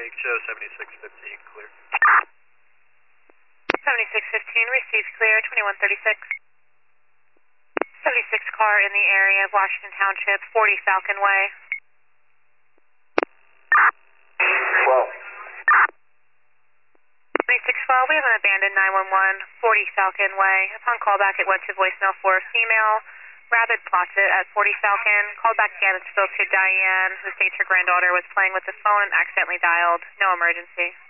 Lake, show 7615, clear. 7615, received clear, 2136. 76 car in the area of Washington Township, 40 Falcon Way. 12. 2612, we have an abandoned 911, 40 Falcon Way. Upon callback, it went to voicemail for a female. Rapid plots it at 40 Falcon. Called back again, it's still to Diane, who states her granddaughter was playing with the phone and accidentally dialed. No emergency.